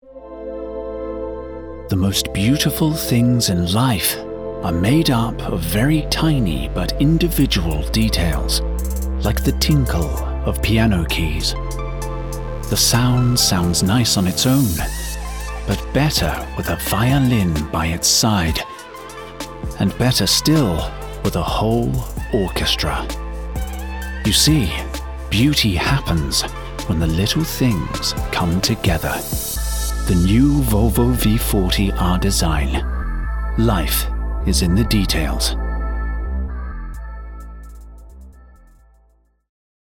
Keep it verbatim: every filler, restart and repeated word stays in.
The most beautiful things in life are made up of very tiny but individual details, like the tinkle of piano keys. The sound sounds nice on its own, but better with a violin by its side, and better still with a whole orchestra. You see, beauty happens when the little things come together. The new Volvo V forty R design. Life is in the details.